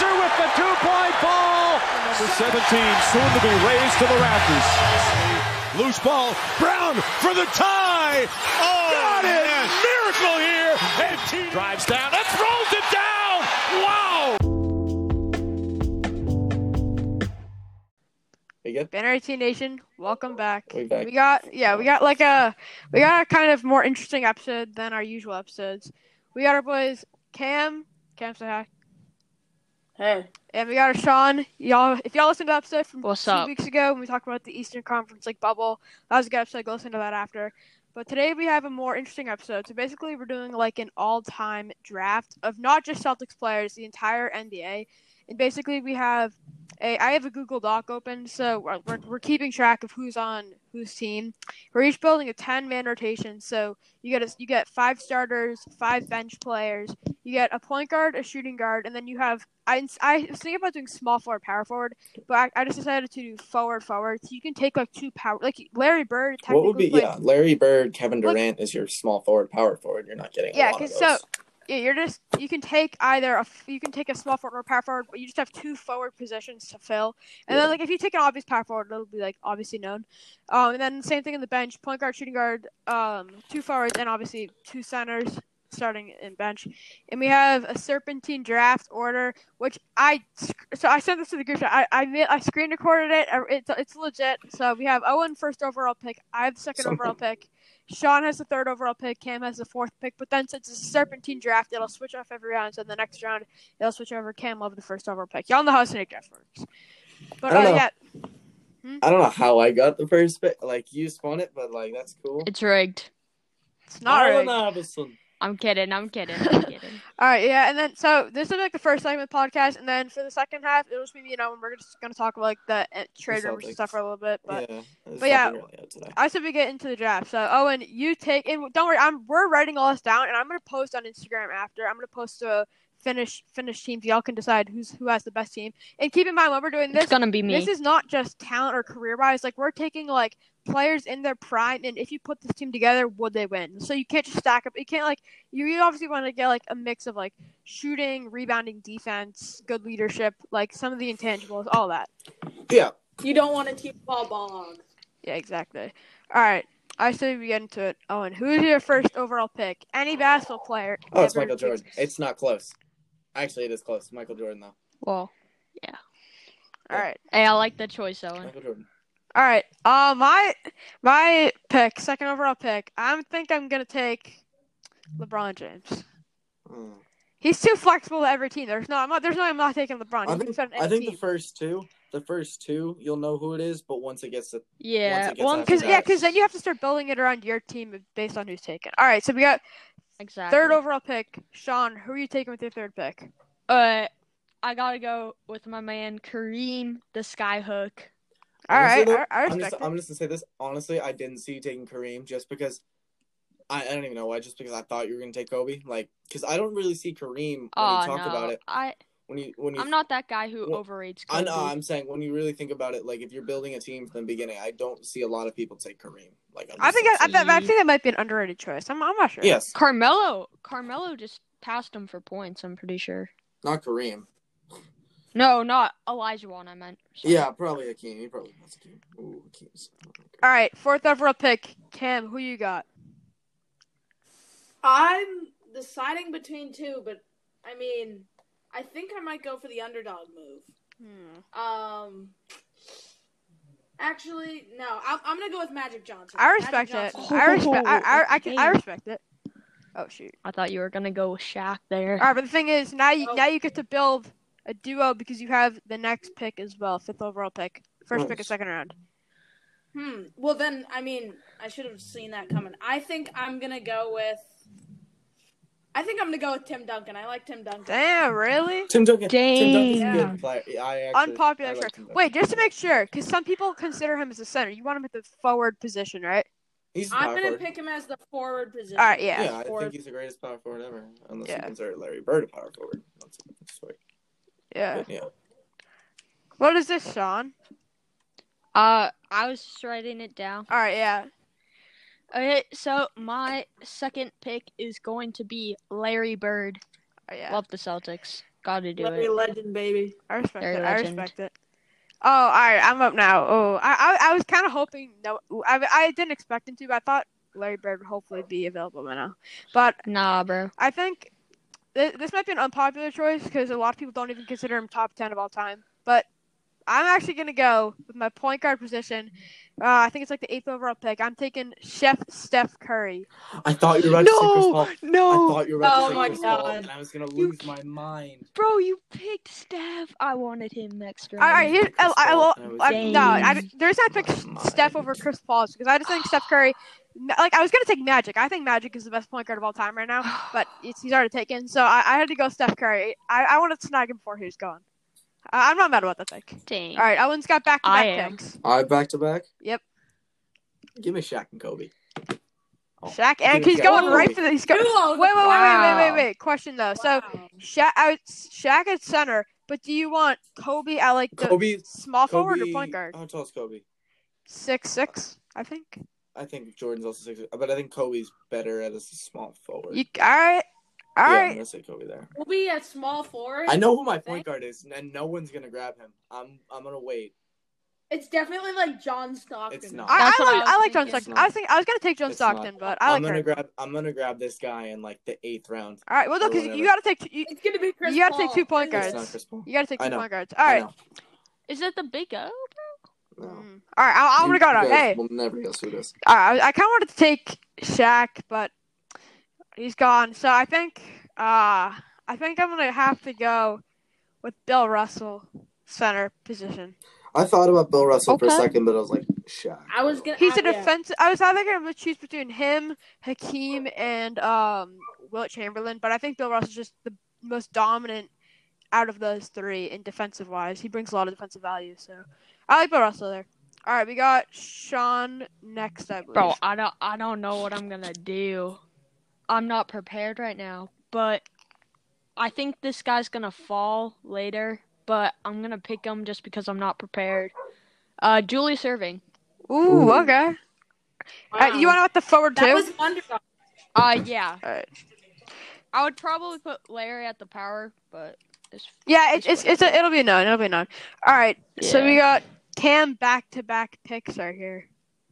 Spencer with the two-point ball. Number 17, soon to be raised to the rafters. Loose ball. Brown for the tie. Oh, got it. Yes. Miracle here. And T drives down and throws it down. Wow. We good? Banner 18 Nation, welcome back. We back. We got a kind of more interesting episode than our usual episodes. We got our boys Cam say hi. Hey. And we got our Sean. If y'all listened to the episode from What's 2 up? weeks ago when we talked about the Eastern Conference bubble, that was a good episode. Go listen to that after. But today we have a more interesting episode. So basically we're doing an all-time draft of not just Celtics players, the entire NBA. And basically I have a Google Doc open, so we're keeping track of who's on whose team. We're each building a 10-man rotation, so you get 5 starters, 5 bench players. You get a point guard, a shooting guard, and then you have I was thinking about doing small forward, power forward, but I just decided to do forward. So you can take 2 power, Larry Bird. What would be plays, Larry Bird, Kevin Durant is your small forward, power forward. You're not getting a lot of those. You can take a small forward or power forward, but you just have 2 forward positions to fill. And then if you take an obvious power forward, it'll be obviously known. And then same thing in the bench: point guard, shooting guard, 2 forwards, and obviously 2 centers starting in bench. And we have a serpentine draft order, which I sent this to the group chat. I screen recorded it. It's legit. So we have Owen first overall pick. I have the second overall pick. Sean has the 3rd overall pick. Cam has the 4th pick. But then since it's a serpentine draft, it'll switch off every round. So in the next round, it'll switch over. Cam will have the 1st overall pick. Y'all know how snake draft works. But I don't know. yeah. I don't know how I got the first pick. You spun it, but that's cool. It's rigged. It's not rigged. I'm kidding. All right, yeah, and then so this is the first segment of the podcast, and then for the second half, it'll just be me and Owen. We're just gonna talk about the trade rumors and stuff for a little bit, but I said we get into the draft. So Owen, you take, and don't worry, we're writing all this down, and I'm gonna post on Instagram after. I'm gonna post a finish teams. Y'all can decide who has the best team. And keep in mind when we're doing this, it's gonna be me. This is not just talent or career wise. We're taking players in their prime, and if you put this team together, would they win? So you can't just stack up. You can't you obviously want to get a mix of shooting, rebounding, defense, good leadership, some of the intangibles, all that. Yeah. You don't want to team ball hogs. Yeah, exactly. All right. I say we get into it. Owen, who is your 1st overall pick? Any basketball player? Oh, it's Michael Jordan. It's not close. Actually, it is close. Michael Jordan, though. Well, yeah. All right. Hey, I like the choice, Owen. Michael Jordan. All right. My pick, 2nd overall pick. I think I'm gonna take LeBron James. He's too flexible to every team. There's no way I'm not taking LeBron. I think the first two, you'll know who it is. But once it gets to because then you have to start building it around your team based on who's taken. All right. So we got 3rd overall pick. Sean, who are you taking with your 3rd pick? I gotta go with my man Kareem the Skyhook. All right, I respect it. I'm just gonna say this. Honestly, I didn't see you taking Kareem just because I don't even know why. Just because I thought you were gonna take Kobe, because I don't really see Kareem when you talk about it. I'm not that guy who overrates Kobe. I know. I'm saying when you really think about it, if you're building a team from the beginning, I don't see a lot of people take Kareem. I think that might be an underrated choice. I'm not sure. Yes. Carmelo just passed him for points. I'm pretty sure. Not Kareem. No, not Elijah Wan, I meant. Sorry. Yeah, probably Hakeem. He probably has Hakeem. Ooh, Hakeem's. All right, 4th overall pick. Cam, who you got? I'm deciding between 2, but I think I might go for the underdog move. Actually, no. I'm gonna go with Magic Johnson. I respect it. I respect it. Oh shoot! I thought you were gonna go with Shaq there. All right, but the thing is, now you get to build a duo because you have the next pick as well, 5th overall pick, 1st pick of 2nd round. Well then, I should have seen that coming. I think I'm gonna go with Tim Duncan. I like Tim Duncan. Damn, really? Tim Duncan. Tim Duncan's Yeah. a good player. Unpopular choice. Wait, just to make sure, because some people consider him as a center. You want him at the forward position, right? I'm going to pick him as the forward position. All right, yeah. Yeah, I think he's the greatest power forward ever, unless you consider Larry Bird a power forward. That's a different story. Yeah. But, yeah. What is this, Sean? I was just writing it down. All right, yeah. Okay, so my 2nd pick is going to be Larry Bird. Oh, yeah. Love the Celtics. Gotta do Larry it. Legend, baby. I respect Larry it. I Legend. respect it. Oh, all right. I'm up now. Oh, I was kind of hoping. No, I didn't expect him to, but I thought Larry Bird would hopefully be available by now. But Nah, bro. I think this might be an unpopular choice because a lot of people don't even consider him top 10 of all time. But I'm actually going to go with my point guard position. I think it's like the 8th overall pick. I'm taking Chef Steph Curry. I thought you were about to say Chris Paul. I No, thought you were about Oh to say my Chris Paul, God. and I was gonna lose my mind. bro, you picked Steph. I wanted him next round. All right, here, Chris Paul, and I was no, gonna the reason I picked lose my Steph mind. over Chris Paul is because I just think Steph Curry. Like I was gonna take Magic. I think Magic is the best point guard of all time right now, but he's already taken. So I had to go Steph Curry. I wanted to snag him before he was gone. I'm not mad about that pick. Dang. All right, Owen's got I back-to-back am. picks. I back to back. Yep. Give me Shaq and Kobe. Oh, Shaq, and give me he's Shaq going and right Kobe. for the. He's going. Duo. Wait. Question though. So Wow. Shaq at center, but do you want Kobe at like the Kobe. small forward or Kobe. point guard? How tall is Kobe? 6'6", I think. I think Jordan's also 6, but I think Kobe's better as a small forward. All right. Yeah, I'm gonna say Kobe there. We'll be at small forward. I know who my point guard is, and no one's gonna grab him. I'm gonna wait. It's definitely like John Stockton. It's not. That's what I was I like John thinking. Stockton. I was gonna take John It's not. Stockton, but I like her. I'm gonna grab this guy in like the 8th round. All right. Well, no, or because whatever. you gotta take It's gonna be Chris You gotta Paul. take 2 point It's guards. not Chris Paul. You gotta take I 2 know. point guards. All I right. know. Is it the Big O? No. All right. I'm gonna go now. Hey. We'll never guess who it is. All right. I kind of wanted to take Shaq, but he's gone. So I think I'm gonna have to go with Bill Russell, center position. I thought about Bill Russell for a Okay. second, but I was like, Shaq. I was gonna. He's a yeah. defensive. I was either gonna choose between him, Hakeem, and Wilt Chamberlain, but I think Bill Russell's just the most dominant out of those 3 in defensive wise. He brings a lot of defensive value, so I like Bill Russell there. All right, we got Sean next, I believe. Bro, I don't know what I'm gonna do. I'm not prepared right now, but I think this guy's gonna fall later. But I'm gonna pick him just because I'm not prepared. Julius Erving. Ooh, okay. Wow. You want to with the forward That too? was underdog. Yeah. All right. I would probably put Larry at the power, but Yeah, it'll be a none. It'll be a none. All right. So Yeah. we got Cam back-to-back picks right here.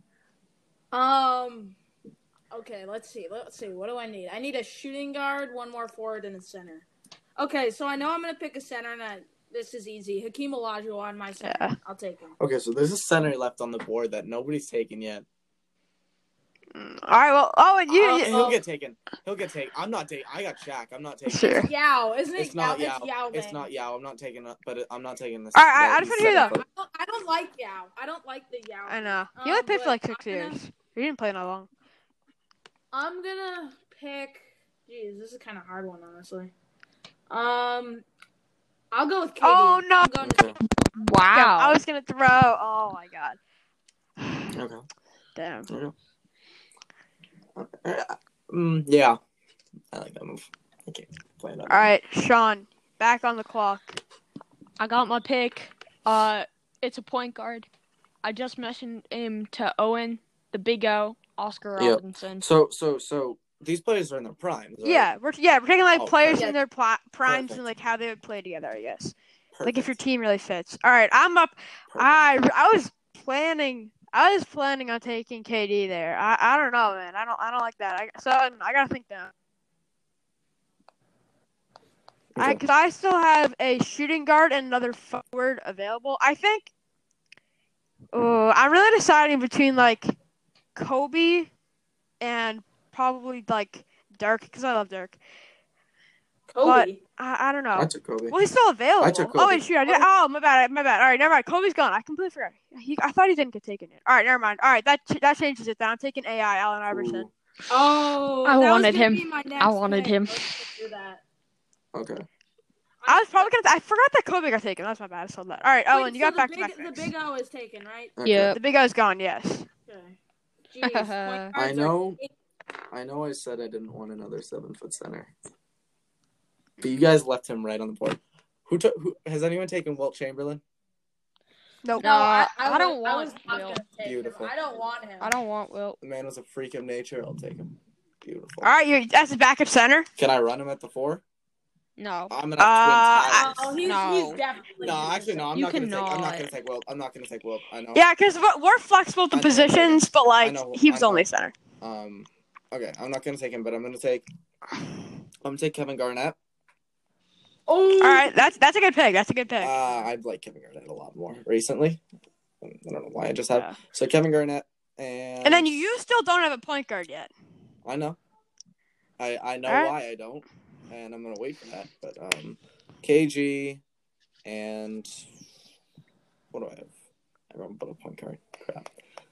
Okay, let's see. What do I need? I need a shooting guard, 1 more forward, and a center. Okay, so I know I'm gonna pick a center, and this is easy. Hakeem Olajuwon, my center. Yeah. I'll take him. Okay, so there's a center left on the board that nobody's taken yet. All right. Well, and And he'll get taken. I'm not taking. I got Shaq. I'm not taking. Sure. Yao, isn't it? It's not Yao. Yao. It's Yao. It's Bang. not Yao. I'm not taking it, but I'm not taking this. All right, I just wanna hear that. I don't like Yao. I don't like the Yao. I know. He only played for like but 6 years. He didn't play that long. I'm gonna pick. Jeez, this is kind of a hard one, honestly. I'll go with KD. Oh, no. I'm going to Okay. wow. I was gonna throw. Oh my god. Okay. Damn. Yeah. I like that move. Okay. Play that. All right, Sean, back on the clock. I got my pick. It's a point guard. I just mentioned him to Owen, the Big O, Oscar Yep. Robertson. So these players are in their primes. Right? Yeah, we're taking like Oh, players perfect. in their primes Perfect. and like how they would play together. I guess. Perfect. Like if your team really fits. All right, I'm up. Perfect. I was planning on taking KD there. I don't know, man. I don't like that. I gotta think now. Okay. Because I still have a shooting guard and another forward available. I think. I'm really deciding between like Kobe and probably like Dirk because I love Dirk. Kobe. I don't know. I took Kobe. Well, he's still available. I took Oh, Kobe. wait, shoot. Oh, my bad. All right, never mind. Kobe's gone. I completely forgot. I thought he didn't get taken yet. All right, never mind. All right, that changes it. Then I'm taking AI, Allen Iverson. Ooh. Oh, I that was wanted gonna him. be my next I wanted pick. him. Let's do that. Okay. I was probably gonna. I forgot that Kobe got taken. That's my bad. I saw that. All right, Owen, Wait, you so got back to back. The big O is taken, right? Okay. Yeah. The big O's gone. Yes. Okay. Jeez, point I guards know. I know. I said I didn't want another 7-foot center, but you guys left him right on the board. Who has anyone taken Wilt Chamberlain? Nope. No, I don't I want was not Wilt. gonna take Beautiful. him. I don't want him. I don't want Wilt. The man was a freak of nature. I'll take him. Beautiful. All right, that's his backup center. Can I run him at the 4? No. I'm gonna have Oh, twin he's towers. No. definitely. No, actually, no. I'm You not gonna take. I'm not cannot. gonna take Wilt. I'm not gonna take Wilt. I know. Yeah, because we're flexible to I know who I'm positions, taking. but like I know. he was I know. only center. Okay, I'm not gonna take him, but I'm gonna take Kevin Garnett. Oh. All right, that's a good pick. That's a good pick. I've liked Kevin Garnett a lot more recently. I don't know why I just have. Yeah. So Kevin Garnett and. And then you still don't have a point guard yet. I know. I know Alright. why I don't, and I'm gonna wait for that. But KG and what do I have? I don't put a point guard. Crap.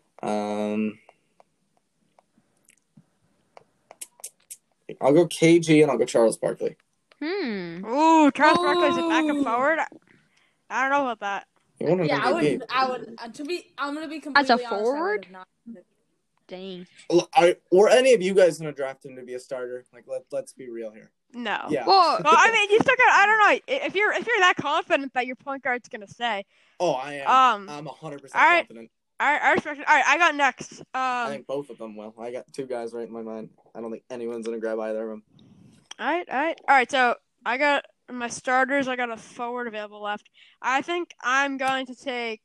I'll go KG and I'll go Charles Barkley. Ooh, Charles Barkley's a backup forward. I don't know about that. He won an Yeah, MVP. I would. I'm gonna be completely As a honest, I would forward? have not. Dang. Were any of you guys gonna draft him to be a starter? Like, let's be real here. No. Yeah. Well, Well, I mean, you still got. I don't know if you're that confident that your point guard's gonna stay. Oh, I am. I'm 100% alright. confident. I respect it. All right, I got next. I think both of them will. I got two guys right in my mind. I don't think anyone's gonna grab either of them. All right. So I got my starters. I got a forward available left. I think I'm going to take.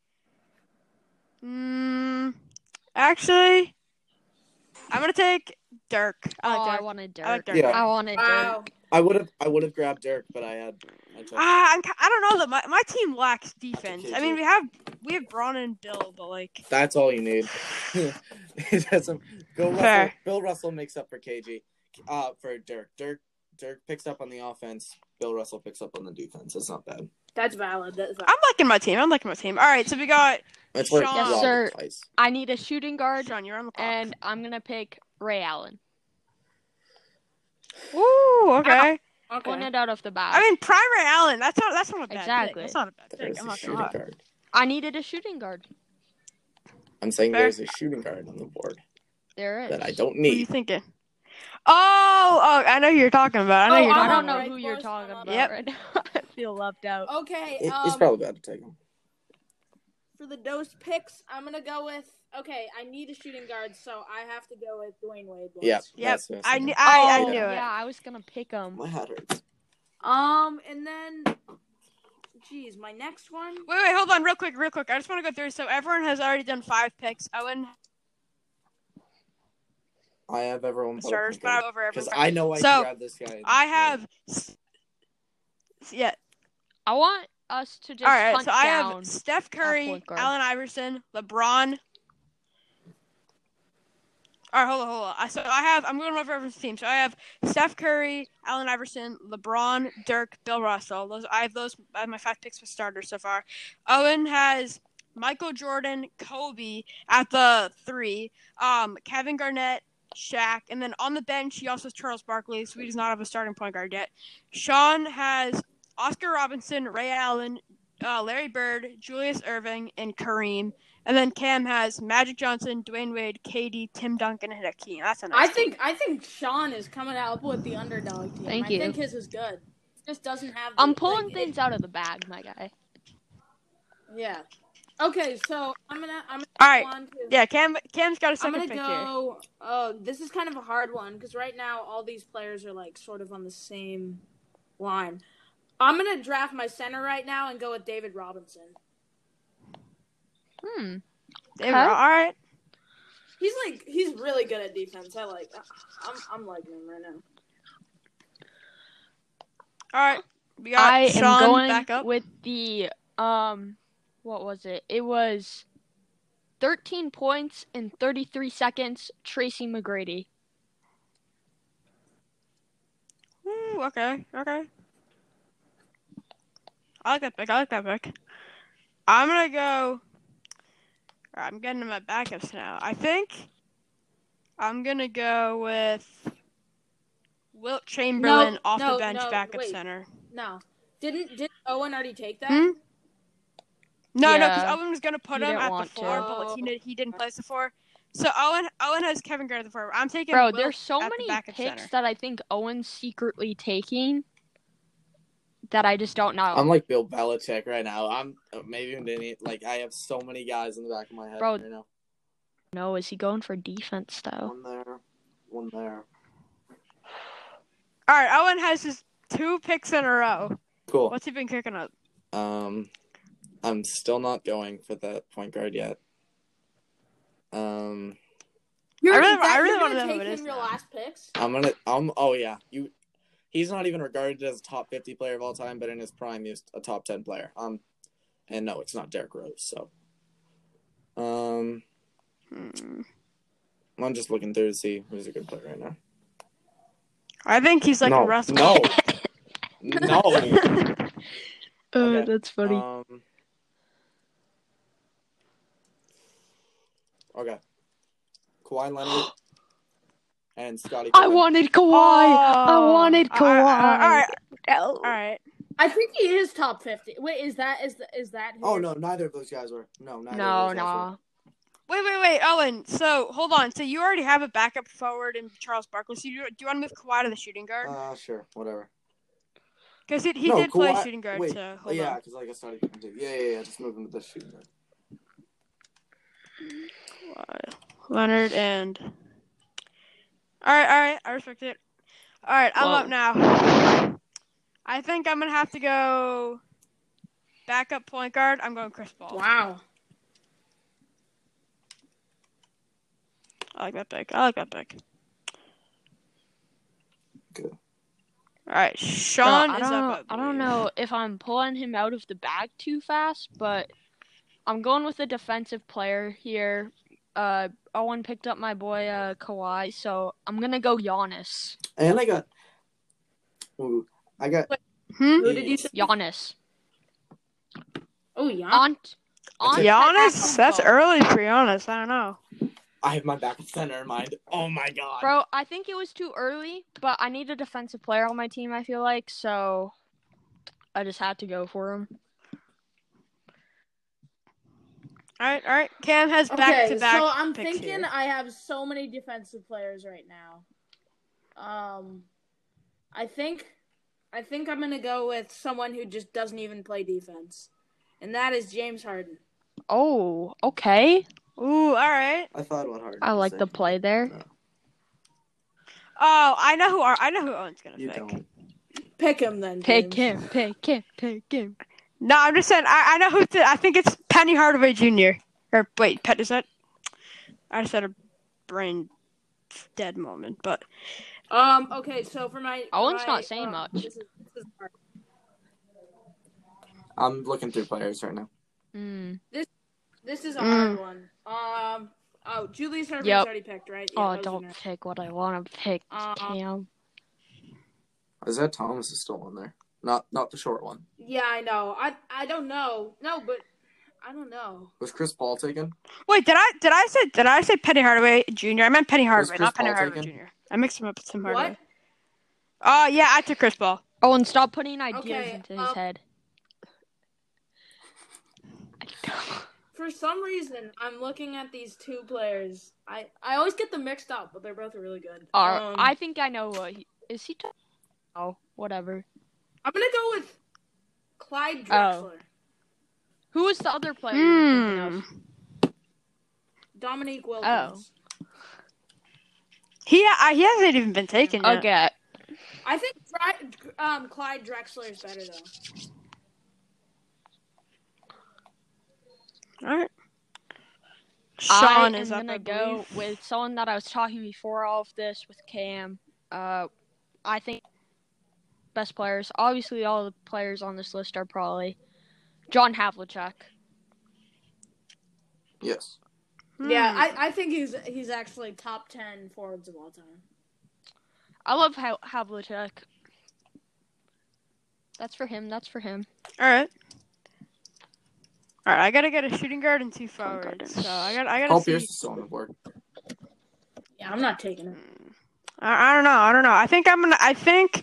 Actually, I'm gonna take Dirk. I like Dirk. I wanted Dirk. I like Dirk. Yeah. I wanted Wow. Dirk. I would have grabbed Dirk, but I took. I don't know that my team lacks defense. Okay, I mean, we have Braun and Bill, but like. That's all you need. It doesn't. Fair. Bill Russell makes up for KG. For Dirk. Dirk picks up on the offense. Bill Russell picks up on the defense. It's not bad. That's valid. I'm liking my team. All right, so we got It's like Sean. Yes, Robin sir. Tice. I need a shooting guard, Sean. You're on the clock. and I'm gonna pick Ray Allen. Ooh, okay. Pulling it out of the bag. I mean, Prime Ray Allen. That's not a bad Exactly. pick. That's not a bad There's pick. I'm a not shooting gonna lie. guard. I needed a shooting guard. I'm saying Fair. there's a shooting guard on the board There is. that I don't What are you need. thinking? Oh, I know who you're talking about. Oh, you're I talking don't about. know Right, who you're boys, talking I'm up. about Yep. right now. I feel left out. Okay. It's probably bad to take him. For the dose picks, I'm gonna go with. Okay, I need a shooting guard, so I have to go with Dwayne Wade. Boys. Yep. Yep. That's I what knew Oh, it. yeah, I was gonna pick him. My hat hurts. And then, geez, my next one. Wait, hold on, real quick. I just want to go through. So everyone has already done 5 picks. Owen I have everyone put starters, but I'm over because everyone. I know I So, can grab this guy. I have. Yeah. I want us to just All right. hunt So I down. have Steph Curry, point guard. Allen Iverson, LeBron. All right, hold on. I'm going over everyone's team. So I have Steph Curry, Allen Iverson, LeBron, Dirk, Bill Russell. I have my 5 picks for starters so far. Owen has Michael Jordan, Kobe at the 3, Kevin Garnett, Shaq, and then on the bench he also has Charles Barkley, so he does not have a starting point guard yet. Sean has Oscar Robinson, Ray Allen, Larry Bird, Julius Erving, and Kareem. And then Cam has Magic Johnson, Dwayne Wade, KD, Tim Duncan, and Hakeem. That's a nice team. I think Sean is coming out with the underdog team. Thank I you. think his is good. Just doesn't have. I'm pulling things out of the bag, my guy. Yeah. Okay, so I'm gonna. All right. Go on to, Yeah, Cam's got a I'm second gonna pick here. go. Oh, this is kind of a hard one because right now all these players are like sort of on the same line. I'm gonna draft my center right now and go with David Robinson. All right. He's really good at defense. I'm liking him right now. All right. We got I Sean am going back up. with the what was it? It was 13 points in 33 seconds, Tracy McGrady. Ooh, okay. I like that pick. I'm gonna go. Alright, I'm getting to my backups now. I think I'm gonna go with Wilt Chamberlain off the bench backup wait. center. No, didn't Owen already take that? Hmm? No, Yeah. because Owen was gonna put He him didn't at the want 4, to. but like, he didn't place the 4. So Owen has Kevin Garnett at the 4. I'm taking Bro, Wilt there's so at the many backup picks center. that I think Owen's secretly taking that I just don't know. I'm like Bill Belichick right now. I'm maybe an idiot. Like I have so many guys in the back of my head Bro. right now. No, is he going for defense though? One there. All right, Owen has his 2 picks in a row. Cool. What's he been kicking up? I'm still not going for the point guard yet. I really want to know who take it is him your now. last picks. Oh yeah. He's not even regarded as a top 50 player of all time, but in his prime, he was a top 10 player. And no, it's not Derrick Rose. So, I'm just looking through to see who's a good player right now. I think he's like a Russ. No. Oh, Okay. that's funny. Okay. Kawhi Leonard and Scottie I Pippen. wanted Kawhi. I wanted Kawhi. All right. I think he is top 50. Wait, is that who Oh you're- no, neither of those guys were. No, neither No, of those guys no. Wait, Owen. So hold on. So you already have a backup forward in Charles Barkley. So do you want to move Kawhi to the shooting guard? were. Sure, whatever. Because he No, did play Kawhi- shooting guard. Wait, So hold yeah, on. because like I started Pippen too. Yeah. Just move him to the shooting guard. Kawhi, Leonard and. All right. I respect it. All right, I'm Whoa. up now. I think I'm gonna have to go backup point guard. I'm going Chris Paul. Wow. I like that pick. Good. All right, Bro, Sean I is up. don't, I don't know if I'm pulling him out of the bag too fast, but I'm going with a defensive player here. Owen picked up my boy Kawhi, so I'm gonna go Giannis. And I got. Who did you say? Giannis. Oh, yeah. Giannis? That's early for Giannis. I don't know. I have my backup center in mind. Oh my god. Bro, I think it was too early, but I need a defensive player on my team, I feel like, so I just had to go for him. All right. Cam has Okay, back-to-back so I'm picks thinking here. I have so many defensive players right now. I think I'm gonna go with someone who just doesn't even play defense, and that is James Harden. Oh, okay. Ooh, all right. I thought about Harden. I like the play there. No, Oh, I know who Owen's gonna you pick. don't. Pick him then. Pick James. him. No, I'm just saying. I know who. I think it's Penny Hardaway Jr. Or wait, is that? I just had a brain dead moment, but Okay, so for my Owen's not saying much. This is hard. I'm looking through players right now. This is a hard one. Julius Herbert's already picked, right? Yeah, Oh, that was don't your next. pick what I want to pick, Cam. Isaiah Thomas is still on there. Not the short one. Yeah, I know. I don't know. No, but I don't know. Was Chris Paul taken? wait, did I say Penny Hardaway Jr.? I meant Penny Hardaway, Chris not Penny Paul Hardaway taken? Jr. I mixed him up with Tim Hardaway. What? Oh yeah, I took Chris Paul. Owen, stop putting ideas Okay, into his head. For some reason, I'm looking at these two players. I always get them mixed up, but they're both really good. I think I know what is he? Oh, whatever. I'm gonna go with Clyde Drexler. Who was the other player you were thinking of? Dominique Wilkins. He hasn't even been taken yet. Okay. I think Clyde Drexler is better though. All right. Sean I is am up. gonna I go believe. with someone that I was talking before all of this with Cam. I think best players. Obviously, all the players on this list are probably John Havlicek. Yes. Yeah, I think he's actually top 10 forwards of all time. I love Havlicek. That's for him. All right. I gotta get a shooting guard and 2 forwards. So I gotta Paul see. Pierce is still on the board. Yeah, I'm not taking it. I don't know. I think I'm gonna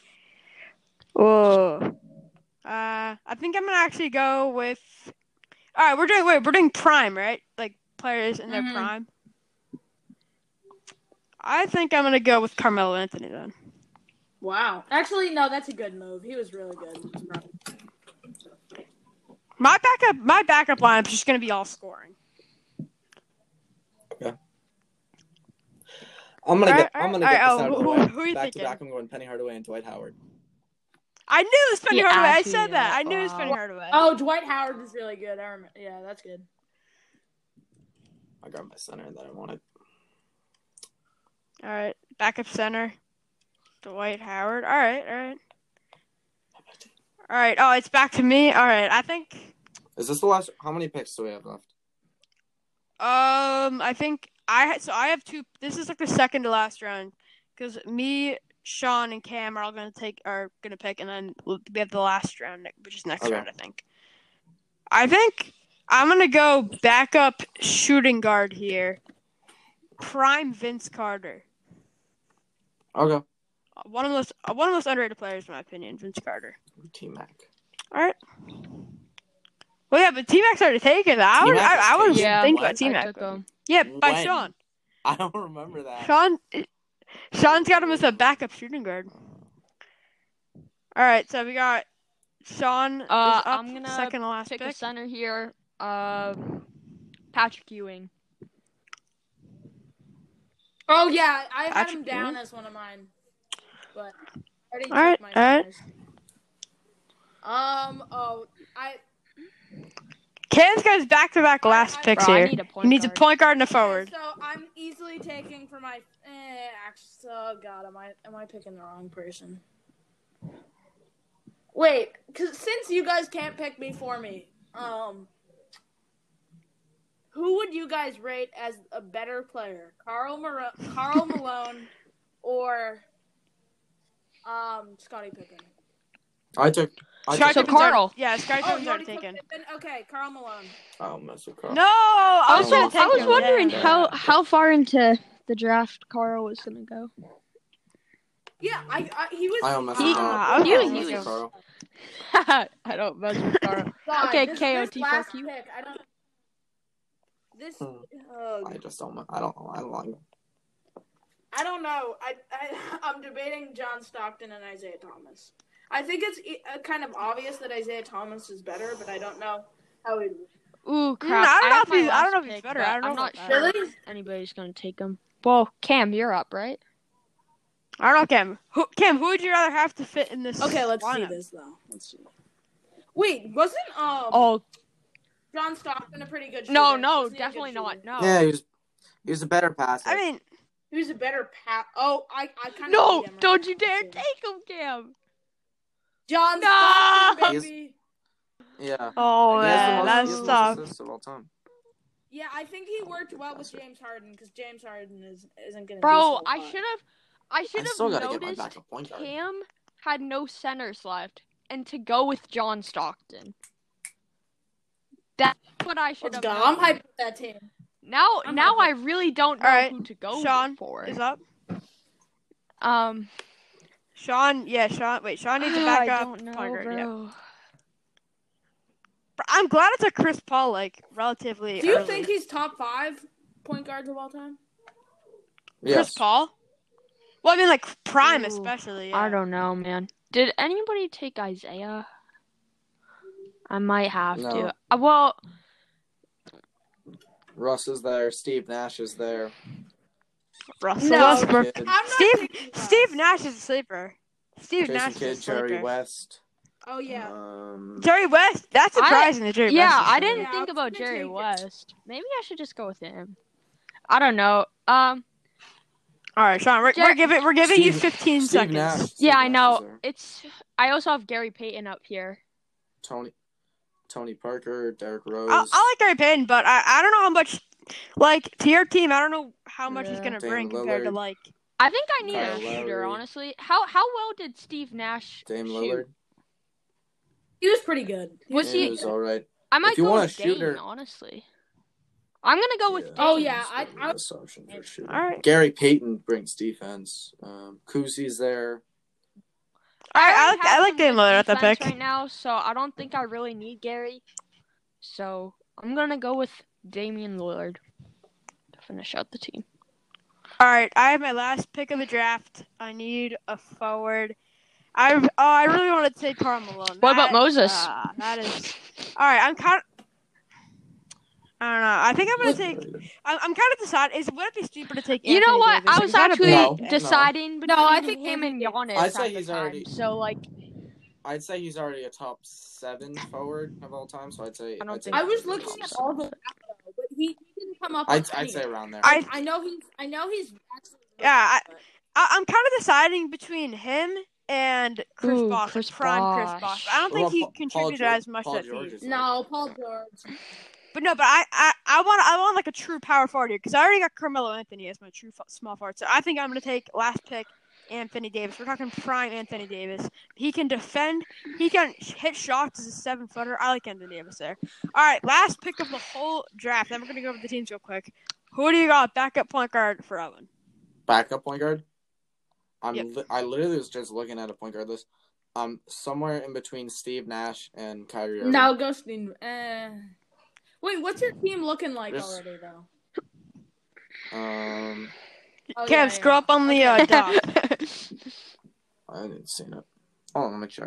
actually go with. All right, we're doing prime, right? Like players in their prime. I think I'm gonna go with Carmelo Anthony then. Wow. Actually, no, that's a good move. He was really good. My backup lineup's just gonna be all scoring. Okay. I'm gonna get this out of the way. Who are you Back to thinking? back, I'm going Penny Hardaway and Dwight Howard. I knew it was Penny He Hardaway. I actually said that. is. I knew it was Penny Hardaway. Oh, Dwight Howard is really good. I remember. Yeah, that's good. I got my center that I wanted. All right, backup center, Dwight Howard. All right. Oh, it's back to me. All right, I think. Is this the last? How many picks do we have left? I think I have two. This is like the second to last round because me, Sean, and Cam are all gonna pick, and then we have the last round, which is next round. I think I'm gonna go backup shooting guard here. Prime Vince Carter. Okay. One of the most underrated players in my opinion, Vince Carter. T-Mac. All right. Well, yeah, but T-Mac's already taken. I was thinking about I T-Mac. took him. Yeah, by When? Sean. I don't remember that. Sean's got him as a backup shooting guard. All right, so we got Sean is up, I'm gonna second to last pick pick. a center here. Patrick Ewing. Oh yeah, I had Patrick him down Ewing? as one of mine, but I already All right, took my all right. centers. Cam's got his back-to-back last picks Bro, I here. need a point He needs a guard. point guard and a forward. So I'm easily taking for my. Oh God, am I picking the wrong person? Wait, because since you guys can't pick me for me, who would you guys rate as a better player, Karl Malone, or Scottie Pippen? Scottie So Pippen's Carl. already- Yeah, Scottie Oh, Pippen's you already already taken. took Pippen? Okay, Karl Malone. I'll mess with Carl. No, I was Also, trying to take I was him. wondering Yeah. how far into the draft Carl was gonna go. Yeah, he was. I don't mess He- with Carl. Ah, okay. I don't He mess with was- Carl. I don't mess with Carl. God, Okay, this KOT, last fuck you. pick, I don't. This. I just don't. I don't know. I don't like him. I don't know. I'm debating John Stockton and Isaiah Thomas. I think it's kind of obvious that Isaiah Thomas is better, but I don't know how he. Ooh, crap! I don't know have if my he's- I don't last know if he's pick, better. but I don't know I'm not about sure that. if anybody's gonna take him. Well, Cam, you're up, right? I don't know, Cam. Who would you rather have to fit in this? Okay, let's see lineup? this though. Let's see. Wait, wasn't Oh John Stockton a pretty good shooter? no, Wasn't he a good definitely not. shooter? No. Yeah, he was a better passer. I mean, He was a better pass. Oh, I kind of. No, don't you dare take him, Cam. John No! Stockton, He's- baby. yeah. oh He has the man, most- that's he has the most tough. assists of all time. Yeah, I think he worked well with James Harden because James Harden isn't gonna. Bro, do so I hot. should I still have gotta get my noticed backup point guard. Cam had no centers left, and to go with John Stockton. That's what I should Let's have. go. known. I'm hyped with that team. Now I'm I hyped. really don't know Alright, who to go Sean for. is up. Sean, Sean needs a I backup don't know, point guard. Yeah. bro. I'm glad it's a Chris Paul, like, relatively Do you early. think he's top 5 point guards of all time? Chris Yes. Paul? Well, I mean, like, prime Ooh, especially. Yeah. I don't know, man. Did anybody take Isaiah? I might have No. to. Well, Russ is there. Steve Nash is there. Russell No. Westbrook. Kid, I'm not Steve taking Steve Russ. Nash is a sleeper. Steve Jason Nash Kidd, is a Jerry sleeper. West. Oh yeah. Jerry West. That's surprising that Jerry West. yeah, is I a didn't sleeper. Yeah, think I was about gonna Jerry take it. West. Maybe I should just go with him. I don't know. All right, Sean. We're giving you Steve- 15 Steve seconds. Nash. Steve Yeah, I Nash is know. there. I also have Gary Payton up here. Tony Parker, Derrick Rose. I like Gary Payton, but I don't know how much, like, to your team, I don't know how much he's Yeah. gonna Dame bring compared to Lillard. like. I think I need Kyle a shooter, Lowry. honestly. How well did Steve Nash Dame shoot? Lillard. He was pretty good. Was He he? was all right. I might If you go want with a Dane, shooter- honestly. I'm gonna go with Yeah. Dane. Oh, yeah. That's I- a good assumption for shooting. All right. Gary Payton brings defense. Kuzi's there. I like Dame Lillard at the defense pick. right now, so I don't think I really need Gary. So I'm gonna go with Damian Lillard to finish out the team. All right, I have my last pick of the draft. I need a forward. I really want to take Karl Malone. What about Moses? That is. All right, I'm kind of. I don't know. I think I'm gonna take. I'm kind of deciding. Would it be stupid to take? You know Anthony what? Davis? I Like, was is that a actually No, big- no. deciding between No, I think him and Anthony Giannis I'd say at the he's time. already- So like, I'd say he's already a top 7 forward of all time. So I'd say. I don't I'd say think I was top looking at 7. all the draft though, but he didn't come up. I'd with say any. around there. I know he's actually. Yeah, but- I'm kind of deciding between him and Chris Ooh, Bosh, Chris prime Chris Bosh. Bosh. I don't What think he about contributed as much Paul as George he. is No, Paul George. But I want like a true power forward here because I already got Carmelo Anthony as my true small forward. So I think I'm gonna take last pick Anthony Davis. We're talking prime Anthony Davis. He can defend. He can hit shots as a 7-footer. I like Anthony Davis there. All right, last pick of the whole draft. Then we're gonna go over the teams real quick. Who do you got backup point guard for Owen? Backup point guard. Yep. I literally was just looking at a point guard list. Somewhere in between Steve Nash and Kyrie Irving. No, Ghosting. Wait, what's your team looking like This- already though? I Oh, Cam, scroll up on the doc. didn't see it. Oh, let me check.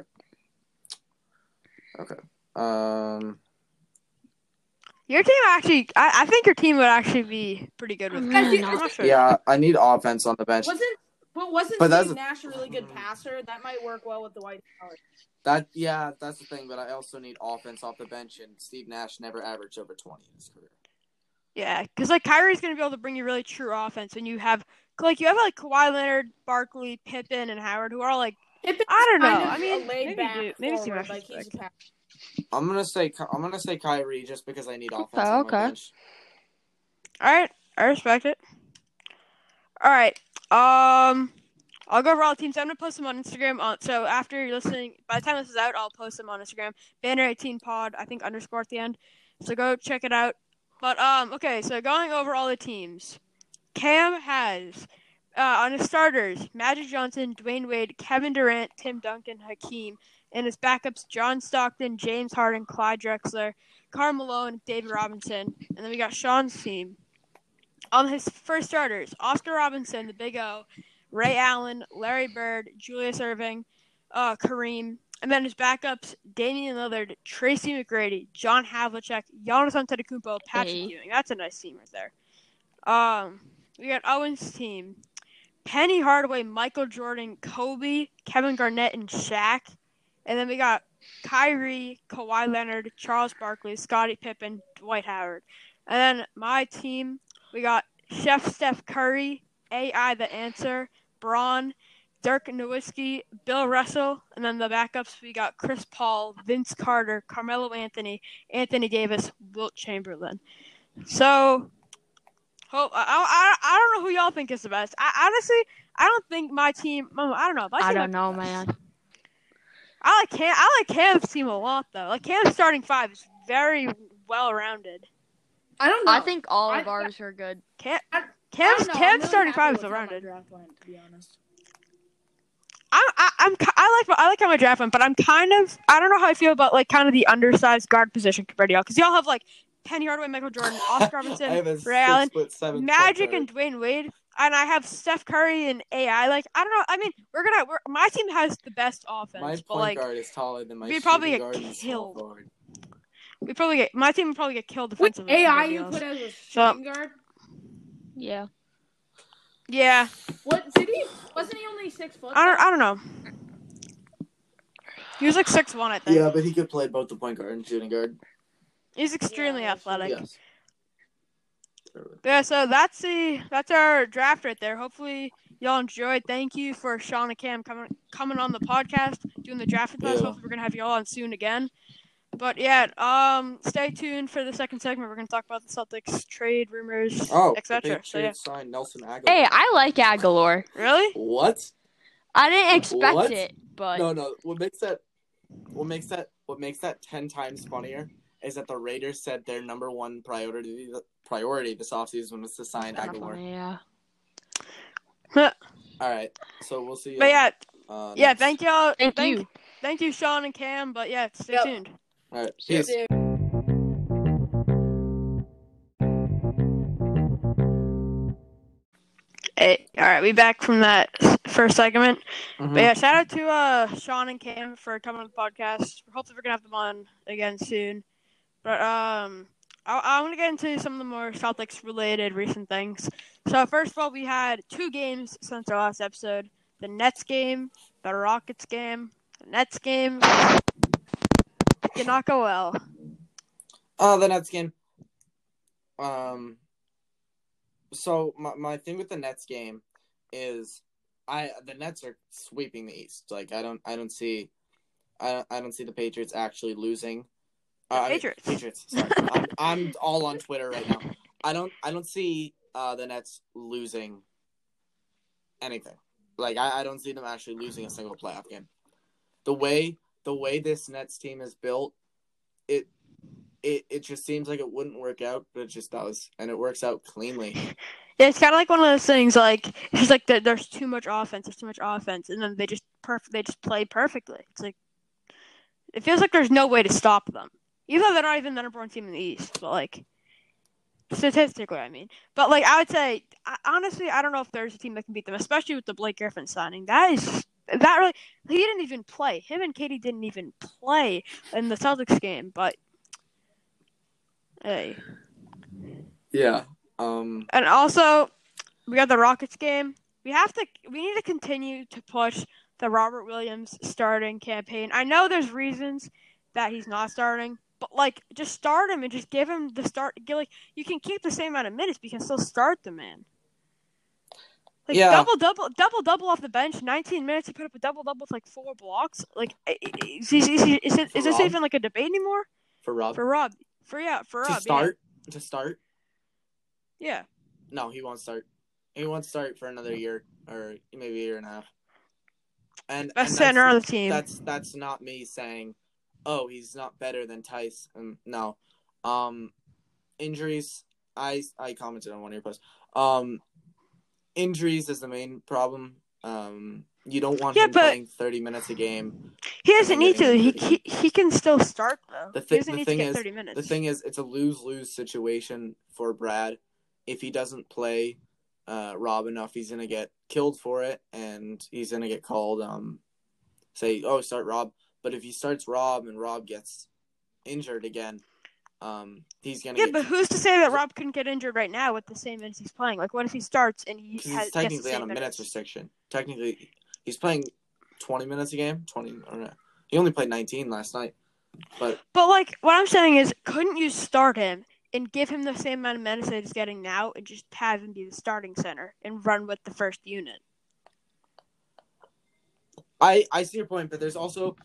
Okay. Your team actually, I think your team would actually be pretty good with. Guys, I'm not sure. Yeah, I need offense on the bench. Wasn't that's Steve Nash a really good passer? That might work well with the White House. That's the thing. But I also need offense off the bench, and Steve Nash never averaged over 20 in his career. Yeah, because like Kyrie's gonna be able to bring you really true offense when you have like Kawhi Leonard, Barkley, Pippen, and Howard, who are all like Pippen's I don't know. kind of I mean, a laid-back maybe Steve forward, Nash like is he's a back. passer. I'm gonna say Kyrie just because I need offense Okay, on okay. my bench. All right, I respect it. All right, I'll go over all the teams. I'm gonna post them on Instagram. So after you're listening, by the time this is out, I'll post them on Instagram. Banner18pod, I think _ at the end. So go check it out. But okay. So going over all the teams, Cam has on his starters Magic Johnson, Dwayne Wade, Kevin Durant, Tim Duncan, Hakeem, and his backups John Stockton, James Harden, Clyde Drexler, Karl Malone, David Robinson, and then we got Sean's team. On his first starters, Oscar Robinson, the Big O, Ray Allen, Larry Bird, Julius Erving, Kareem, and then his backups, Damian Lillard, Tracy McGrady, John Havlicek, Giannis Antetokounmpo, Patrick Ewing. That's a nice team right there. We got Owen's team, Penny Hardaway, Michael Jordan, Kobe, Kevin Garnett, and Shaq. And then we got Kyrie, Kawhi Leonard, Charles Barkley, Scottie Pippen, Dwight Howard. And then my team, we got Chef Steph Curry, AI The Answer, Braun, Dirk Nowitzki, Bill Russell, and then the backups we got Chris Paul, Vince Carter, Carmelo Anthony, Anthony Davis, Wilt Chamberlain. So, I don't know who y'all think is the best. I honestly don't think my team. I don't know. I don't know, man. I like Cam's team a lot though. Like Cam's starting 5 is very well rounded. I don't know. I think all of ours are good. Cam's I'm really starting 5 happy is with well how my rounded. draft went, to be honest. I like how my draft went, but I don't know how I feel about like kind of the undersized guard position compared to y'all because y'all have like Penny Hardaway, Michael Jordan, Oscar Robinson, I have a Ray Allen, 6'7" Magic, point and Dwayne Wade, and I have Steph Curry and AI. Like I don't know. I mean, my team has the best offense, My but point like guard is taller than my we'd probably shooting get guard and small killed. forward. my team would probably get killed Wait, defensively. AI compared to you y'all's. put as a So- shooting guard? Yeah. Yeah, What did he? Wasn't he only 6 foot? I don't know. He was like 6'1", I think. Yeah, but he could play both the point guard and shooting guard. He's extremely Yeah, athletic. Yes. Yeah, so that's our draft right there. Hopefully y'all enjoyed. Thank you for Sean and Cam coming on the podcast, doing the draft with us. Yeah. Hopefully we're gonna have y'all on soon again. But yeah, stay tuned for the second segment. We're gonna talk about the Celtics trade rumors, Oh, etc. So yeah, signed Nelson Aguilar. Hey, I like Aguilar. really? What? I didn't expect What? it, but No. What makes that 10 times funnier is that the Raiders said their number one priority this offseason was to sign Kinda Aguilar. funny, yeah. All right, so we'll see. But yeah, next. thank y'all. Thank you. Thank you, Sean and Cam. But yeah, stay Yep. tuned. All right, See ya. peace. Hey, all right, we back from that first segment. Mhm. But yeah, shout out to Sean and Cam for coming on the podcast. Hopefully, we're gonna have them on again soon. But I want to get into some of the more Celtics related recent things. So first of all, we had 2 games since our last episode: the Nets game, the Rockets game. Nets game did not go well. The Nets game. So my thing with the Nets game is the Nets are sweeping the East. Like I don't see the Patriots actually losing. Patriots. Sorry, I'm all on Twitter right now. I don't see the Nets losing anything. Like I don't see them actually losing a single playoff game. The way this Nets team is built, it just seems like it wouldn't work out, but it just does, and it works out cleanly. Yeah, it's kind of like one of those things. Like it's just like there's too much offense. And then they just play perfectly. It's like it feels like there's no way to stop them, even though they're not even the number one team in the East. But like statistically, I mean. But like I would say, honestly, I don't know if there's a team that can beat them, especially with the Blake Griffin signing. He didn't even play. Him and Katie didn't even play in the Celtics game. But hey. Yeah. And also, we got the Rockets game. We need to continue to push the Robert Williams starting campaign. I know there's reasons that he's not starting, but like just start him and just give him the start. You can keep the same amount of minutes, but you can still start the man. Like double off the bench, 19 minutes. He put up a double with like 4 blocks. Like is this even like a debate anymore? For Rob. To start. Yeah. No, he won't start. He won't start for another year or maybe a year and a half. And best center on the team. That's not me saying, oh, he's not better than Tice. No. Injuries. I commented on one of your posts. Injuries is the main problem. You don't want him playing 30 minutes a game. He doesn't need to. He can still start though. He doesn't need to get 30 minutes. The thing is, it's a lose-lose situation for Brad. If he doesn't play Rob enough, he's gonna get killed for it, and he's gonna get called. Say, oh, start Rob. But if he starts Rob and Rob gets injured again, he's gonna. Yeah, but who's to say that Rob couldn't get injured right now with the same minutes he's playing? Like, what if he starts and he's technically on a minutes restriction? Technically, he's playing 20 minutes a game. 20 or no. He only played 19 last night. But like, what I'm saying is, couldn't you start him and give him the same amount of minutes that he's getting now, and just have him be the starting center and run with the first unit? I see your point, but there's also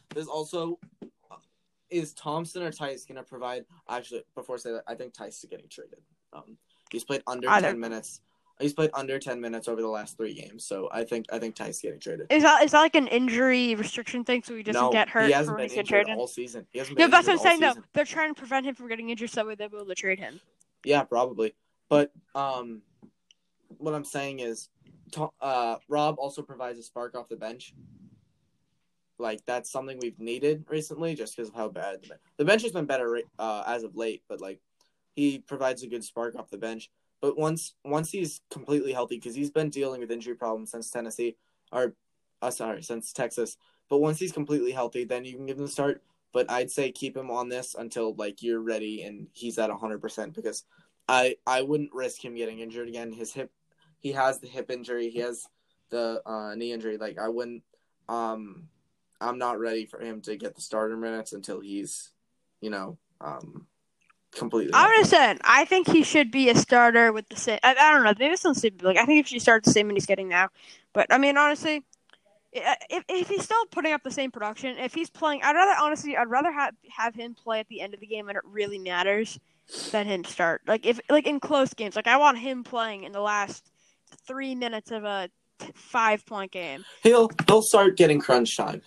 is Thompson or Tice going to provide? Actually, before I say that, I think Tice is getting traded. He's played under 10 minutes. He's played under 10 minutes over the last 3 games, so I think Tice is getting traded. Is that like an injury restriction thing, so he doesn't get hurt? He hasn't been injured all season. That's what I'm saying. No, they're trying to prevent him from getting injured, so they'll be able to trade him. Yeah, probably. But what I'm saying is, Rob also provides a spark off the bench. Like, that's something we've needed recently just because of how bad the bench has been better as of late, but like he provides a good spark off the bench. But once he's completely healthy, because he's been dealing with injury problems since since Texas. But once he's completely healthy, then you can give him the start. But I'd say keep him on this until like you're ready and he's at 100%, because I wouldn't risk him getting injured again. He has the hip injury, he has the knee injury. Like I wouldn't. I'm not ready for him to get the starter minutes until he's, completely. I'm just saying, I think he should be a starter with the same. I don't know. Maybe it's not stupid. Like I think he should start the same when he's getting now. But I mean, honestly, if he's still putting up the same production, if he's playing, I'd rather have him play at the end of the game when it really matters than him start. Like if in close games, like I want him playing in the last 3 minutes of a 5-point game. He'll start getting crunch time.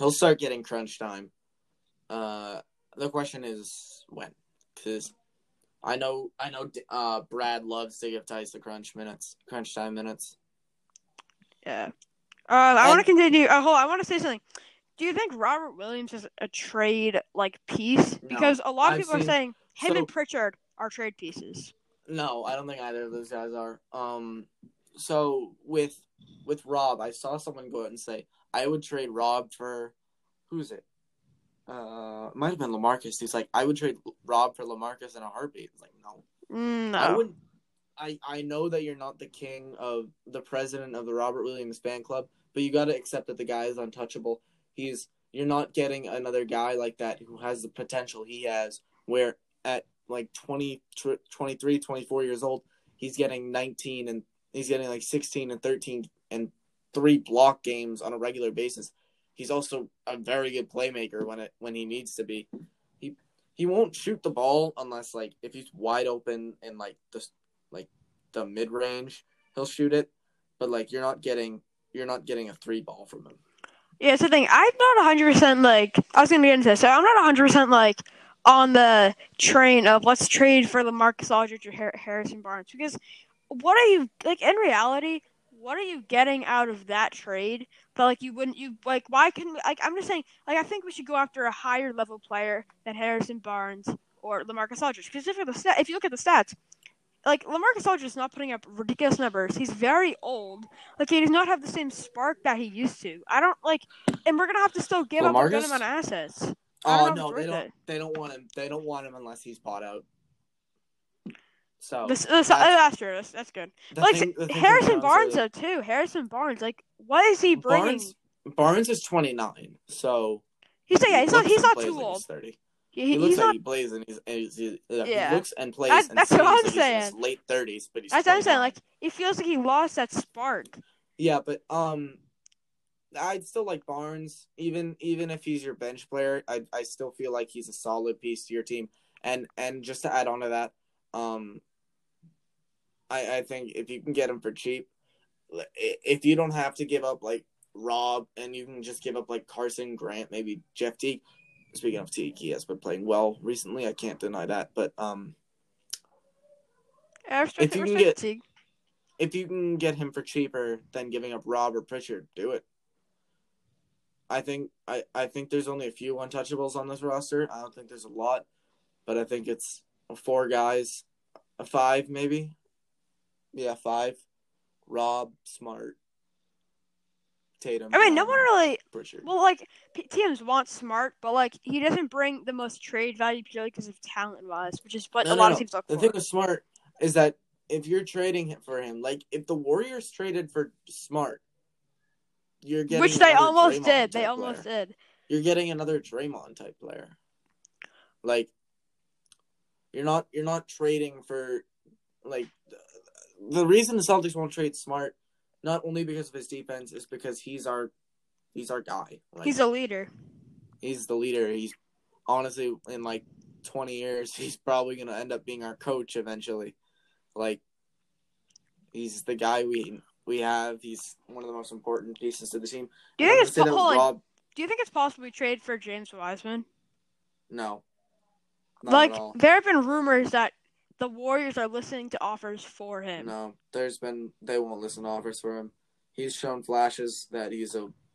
The question is when, because I know Brad loves to give Tice the crunch time minutes. Yeah. I want to continue. Hold on, I want to say something. Do you think Robert Williams is a trade piece? Because a lot of people are saying him and Pritchard are trade pieces. No, I don't think either of those guys are. So with Rob, I saw someone go out and say I would trade Rob for who's it? Might have been LaMarcus. He's like, I would trade Rob for LaMarcus in a heartbeat. It's like, no. No. I wouldn't. I know that you're not the president of the Robert Williams fan club, but you got to accept that the guy is untouchable. He's you're not getting another guy like that who has the potential he has, where at like 23, 24 years old, he's getting 19 and he's getting like 16 and 13 and 3 block games on a regular basis. He's also a very good playmaker when he needs to be. He won't shoot the ball unless like if he's wide open in like the mid range, he'll shoot it. But like you're not getting a 3 ball from him. Yeah, it's the thing. I'm not 100% like. I was gonna get into this. So I'm not 100% like on the train of let's trade for LaMarcus Aldridge or Harrison Barnes, because what are you like in reality? What are you getting out of that trade? But like why can like I'm just saying like I think we should go after a higher level player than Harrison Barnes or LaMarcus Aldridge, because if you look at the stats, like LaMarcus Aldridge is not putting up ridiculous numbers. He's very old. Like he does not have the same spark that he used to. I don't like, and we're gonna have to still give up a good amount of assets. Oh no, they don't want him. They don't want him unless he's bought out. So that's true. That's good. Harrison Barnes though too. Harrison Barnes, like, what is he bringing? Barnes is 29, so he's not too old. He's 30. He looks like he plays and he looks and plays. That's what I'm saying. He's in his late 30s, but he's. That's what I'm saying. Like it feels like he lost that spark. Yeah, but I'd still like Barnes, even if he's your bench player. I still feel like he's a solid piece to your team. And just to add on to that, I think if you can get him for cheap, if you don't have to give up like Rob and you can just give up like Carson Grant, maybe Jeff Teague. Speaking of Teague, he has been playing well recently. I can't deny that. But if you can get him for cheaper than giving up Rob or Pritchard, do it. I think there's only a few untouchables on this roster. I don't think there's a lot, but I think it's 4 guys, 5 maybe. Yeah, 5. Rob, Smart, Tatum. I mean, no one really. Pritchard. Well, like teams want Smart, but like he doesn't bring the most trade value purely because of talent-wise, which is what a lot of teams look for. The thing with Smart is that if you're trading for him, like if the Warriors traded for Smart, you're getting which they almost Draymond did. They almost did. You're getting another Draymond type player. Like you're not trading for like the reason the Celtics won't trade Smart, not only because of his defense, is because he's our guy. Like, he's a leader. He's the leader. He's honestly in like 20 years, he's probably gonna end up being our coach eventually. Like he's the guy we have. He's one of the most important pieces to the team. Do you think it's possible we trade for James Wiseman? No. Like there have been rumors that the Warriors are listening to offers for him. No, they won't listen to offers for him. He's shown flashes that he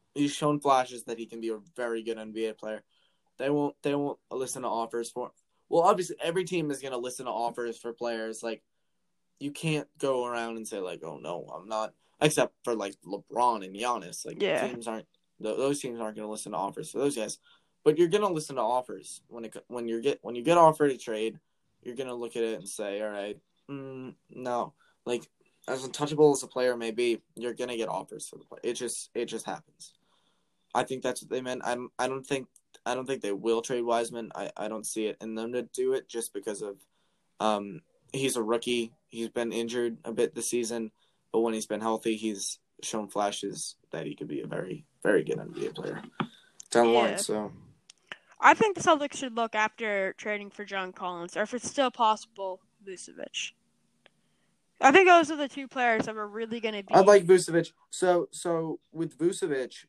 can be a very good NBA player. They won't listen to offers for. Well, obviously every team is going to listen to offers for players. Like you can't go around and say like, "Oh no, I'm not," except for like LeBron and Giannis. Like those teams aren't going to listen to offers for those guys. But you're going to listen to offers when you get offered a trade. You're going to look at it and say, all right, no. Like, as untouchable as a player may be, you're going to get offers for the player. It just happens. I think that's what they meant. I don't think they will trade Wiseman. I don't see it in them to do it just because of he's a rookie. He's been injured a bit this season, but when he's been healthy, he's shown flashes that he could be a very, very good NBA player down the line. So I think the Celtics should look after trading for John Collins, or if it's still possible, Vucevic. I think those are the 2 players that we're really going to be. I like Vucevic. So with Vucevic,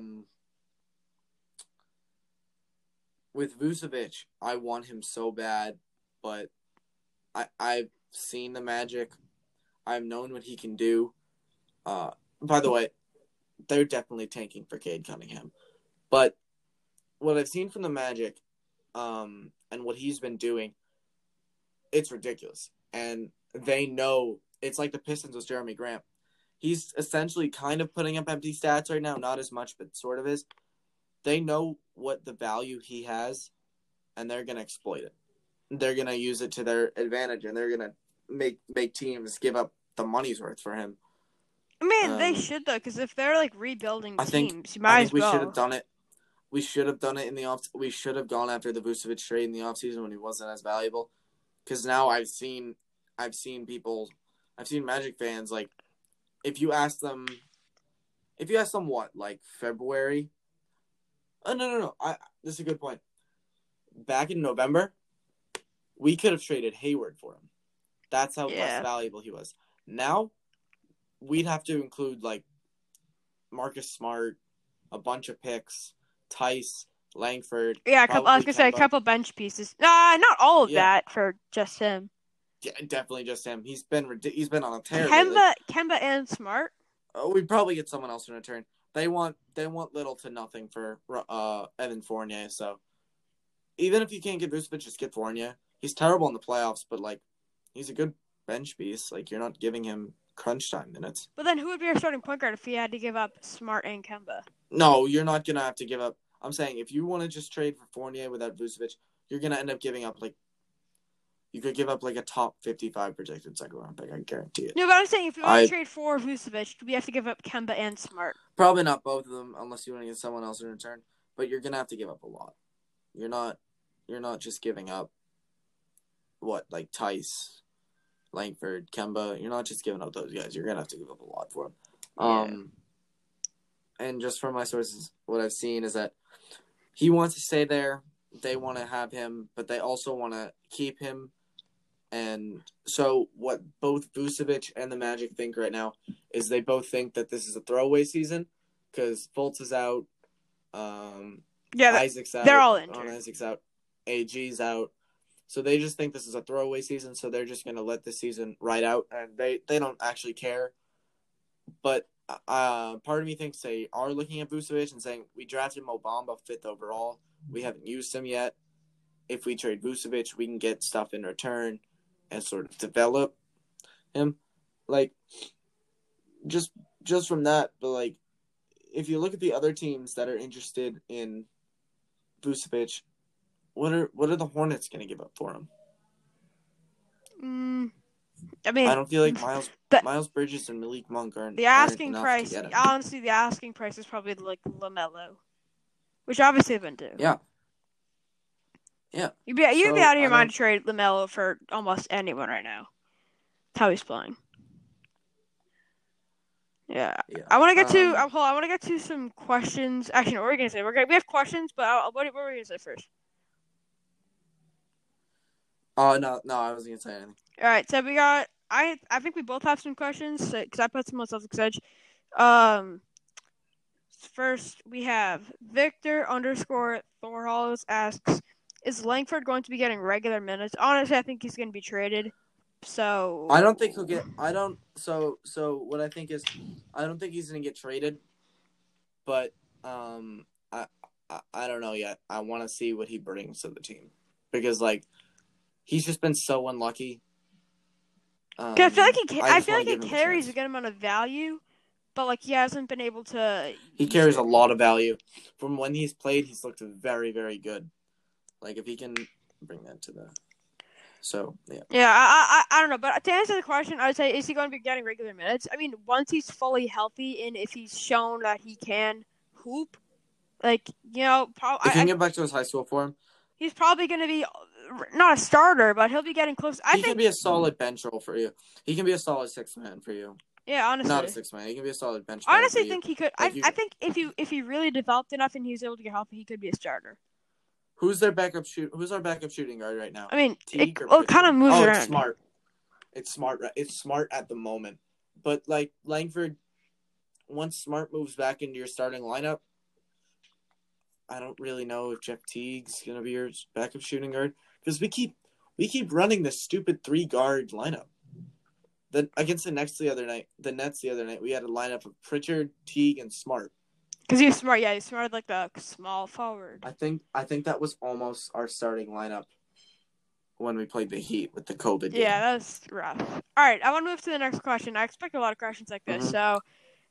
I want him so bad, but I've seen the Magic. I've known what he can do. By the way, they're definitely tanking for Cade Cunningham, but what I've seen from the Magic, and what he's been doing, it's ridiculous. And they know it's like the Pistons with Jeremy Grant. He's essentially kind of putting up empty stats right now, not as much, but sort of is. They know what the value he has, and they're going to exploit it. They're going to use it to their advantage, and they're going to make teams give up the money's worth for him. I mean, they should, though, because if they're, like, rebuilding teams, you might as well. We should have done it. we should have done it in the off. We should have gone after the Vucevic trade in the offseason when he wasn't as valuable. Because now I've seen Magic fans, like, if you ask them what, like, February? Oh, no. This is a good point. Back in November, we could have traded Hayward for him. That's how less valuable he was. Now, we'd have to include, like, Marcus Smart, a bunch of picks, Tice, Langford. Yeah, I was gonna say a couple bench pieces. Not all of that for just him. Yeah, definitely just him. He's been on a tear. Kemba and Smart. We'd probably get someone else in return. They want little to nothing for Evan Fournier. So even if you can't get Vucevic, just get Fournier. He's terrible in the playoffs, but like he's a good bench piece. Like you're not giving him crunch time minutes. But then who would be our starting point guard if he had to give up Smart and Kemba? No, you're not gonna have to give up. I'm saying if you want to just trade for Fournier without Vucevic, you're gonna end up giving up like. You could give up like a top 55 projected second round pick. I guarantee it. No, but I'm saying if you want to trade for Vucevic, do we have to give up Kemba and Smart? Probably not both of them, unless you want to get someone else in return. But you're gonna have to give up a lot. You're not just giving up like Tice, Langford, Kemba. You're not just giving up those guys. You're gonna have to give up a lot for them. And just from my sources, what I've seen is that he wants to stay there. They want to have him, but they also want to keep him. And so what both Vucevic and the Magic think right now is they both think that this is a throwaway season because Fultz is out. Isaac's out. They're all injured. Isaac's out. AG's out. So they just think this is a throwaway season, so they're just going to let this season ride out. And they don't actually care. But part of me thinks they are looking at Vucevic and saying, we drafted Mo Bamba 5th overall. We haven't used him yet. If we trade Vucevic, we can get stuff in return and sort of develop him. Like, just from that, but, like, if you look at the other teams that are interested in Vucevic, what are the Hornets going to give up for him? I mean, I don't feel like Miles Bridges and Malik Monk aren't the asking enough price. to get him. Honestly, the asking price is probably like LaMelo, which obviously they wouldn't do. Yeah. You'd be out of your mind to trade LaMelo for almost anyone right now. That's how he's playing. Yeah. I want to get to. I want to get to some questions. Actually, no, what are we gonna say? We have questions, but what were we gonna say first? No, I wasn't gonna say anything. All right, so we got. I think we both have some questions because I put some on Celtics Edge. First we have Victor_Thorhalls asks, is Langford going to be getting regular minutes? Honestly, I think he's going to be traded. So I don't think he'll get. So what I think is, I don't think he's going to get traded. But I don't know yet. I want to see what he brings to the team because like he's just been so unlucky. I feel like he carries a good amount of value, but like he hasn't been able to. He carries a lot of value. From when he's played, he's looked very, very good. Like if he can bring that to the. So yeah. Yeah, I don't know, but to answer the question, I would say, is he going to be getting regular minutes? I mean, once he's fully healthy and if he's shown that he can hoop, like if he can get back to his high school form, he's probably going to be not a starter, but he'll be getting close. He can be a solid bench role for you. He can be a solid sixth man for you. Yeah, honestly. Not a sixth man. He can be a solid bench. I honestly think he could. Like I think if he really developed enough and he was able to get healthy, he could be a starter. Who's our backup shooting guard right now? I mean, it kind of moves around. It's Smart. It's Smart. It's Smart at the moment. But like Langford, once Smart moves back into your starting lineup, I don't really know if Jeff Teague's gonna be your backup shooting guard because we keep running this stupid 3-guard lineup. Then against the Nets the other night, we had a lineup of Pritchard, Teague, and Smart. Because he's smart, yeah. He's smart like the small forward. I think that was almost our starting lineup when we played the Heat with the COVID game. Yeah, that's rough. All right, I want to move to the next question. I expect a lot of questions like this. So,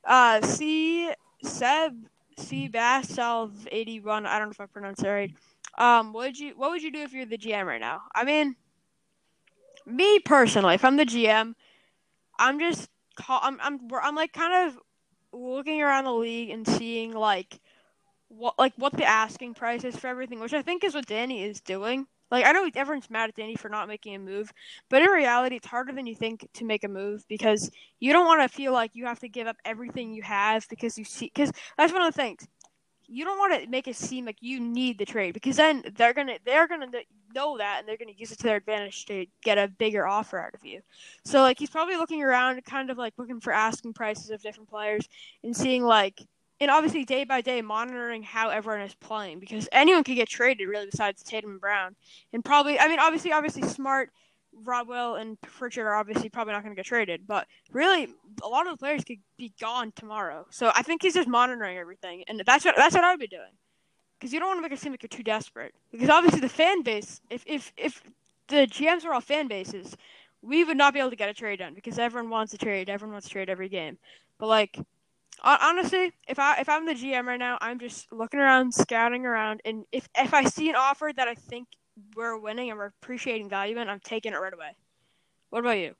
Sebasselv81, I don't know if I pronounced that right. What would you do if you're the GM right now? I mean, me personally, if I'm the GM, I'm like kind of looking around the league and seeing like what the asking price is for everything, which I think is what Danny is doing. Like, I know everyone's mad at Danny for not making a move, but in reality, it's harder than you think to make a move because you don't want to feel like you have to give up everything you have because because that's one of the things. You don't want to make it seem like you need the trade because then they're gonna know that and they're gonna use it to their advantage to get a bigger offer out of you. So like he's probably looking around, kind of like looking for asking prices of different players and seeing like, and obviously day by day monitoring how everyone is playing because anyone could get traded really besides Tatum and Brown, and probably obviously Smart, Rodwell, and Pritchard are obviously probably not going to get traded, but really a lot of the players could be gone tomorrow. So I think he's just monitoring everything, and that's what I would be doing, because you don't want to make it seem like you're too desperate. Because obviously the fan base, if the GMs were all fan bases, we would not be able to get a trade done because everyone wants a trade. Everyone wants to trade every game. But like honestly, if I'm the GM right now, I'm just looking around, scouting around, and if I see an offer that I think we're winning and we're appreciating value in, I'm taking it right away. What about you?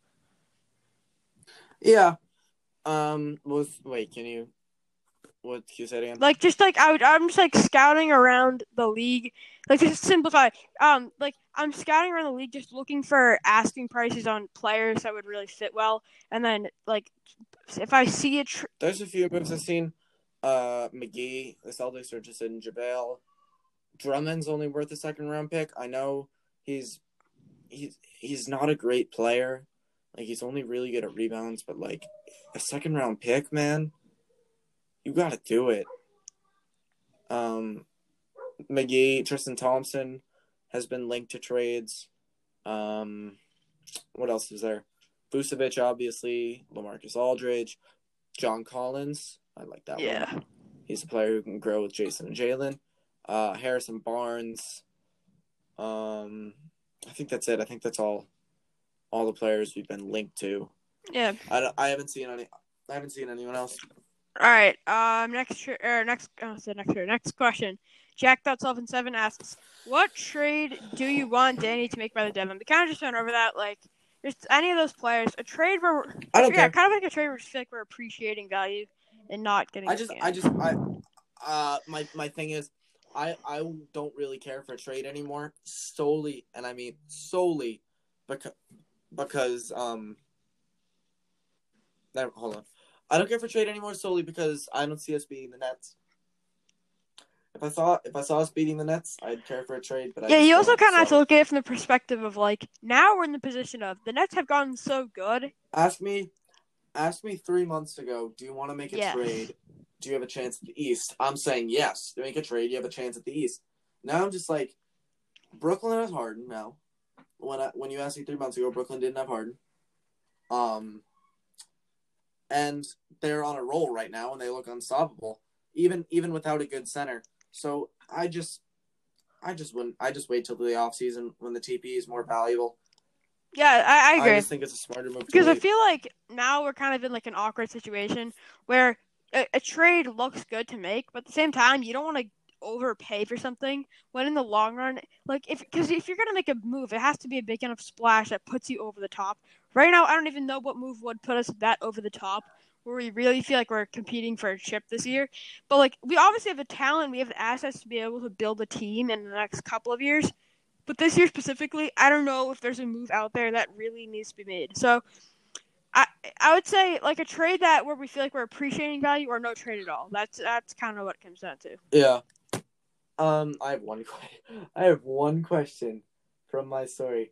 Yeah. What can you say again? Like, just like I'm just like scouting around the league. Like, just to simplify, like I'm scouting around the league, just looking for asking prices on players that would really fit well, and then like if I see there's a few moves I've seen. McGee, the Celtics are interested in JaVale. Drummond's only worth a second-round pick. I know he's not a great player. Like, he's only really good at rebounds, but like a second-round pick, man, you got to do it. McGee, Tristan Thompson has been linked to trades. What else is there? Vucevic, obviously. LaMarcus Aldridge. John Collins. I like that one. He's a player who can grow with Jason and Jalen. Harrison Barnes. I think that's it. I think that's all the players we've been linked to. Yeah. I haven't seen anyone else. All right. Next question. Jack.Self7 asks, what trade do you want Danny to make by the deadline? We kind of just went over that. Like, just any of those players, a trade where I don't care. Kind of like a trade where we feel like we're appreciating value and not getting. My thing is, I don't really care for a trade anymore. Solely, and I mean solely, because hold on. I don't care for trade anymore solely because I don't see us beating the Nets. If I saw us beating the Nets, I'd care for a trade. But you also kind of have to look at it from the perspective of like, now we're in the position of the Nets have gotten so good. Ask me 3 months ago, do you want to make a trade? Do you have a chance at the East? I'm saying yes. To make a trade, you have a chance at the East. Now I'm just like, Brooklyn has Harden now. When you asked me 3 months ago, Brooklyn didn't have Harden. And they're on a roll right now, and they look unstoppable, even without a good center. So I just wait till the offseason when the TP is more valuable. Yeah, I agree. I just think it's a smarter move. Because I feel like now we're kind of in like an awkward situation where a trade looks good to make, but at the same time, you don't want to overpay for something when in the long run, like if you're gonna make a move, it has to be a big enough splash that puts you over the top. Right now, I don't even know what move would put us that over the top where we really feel like we're competing for a chip this year. But like, we obviously have the talent, we have the assets to be able to build a team in the next couple of years. But this year specifically, I don't know if there's a move out there that really needs to be made. So I would say like a trade that where we feel like we're appreciating value, or no trade at all. That's kind of what it comes down to. Yeah. I have one question from my story.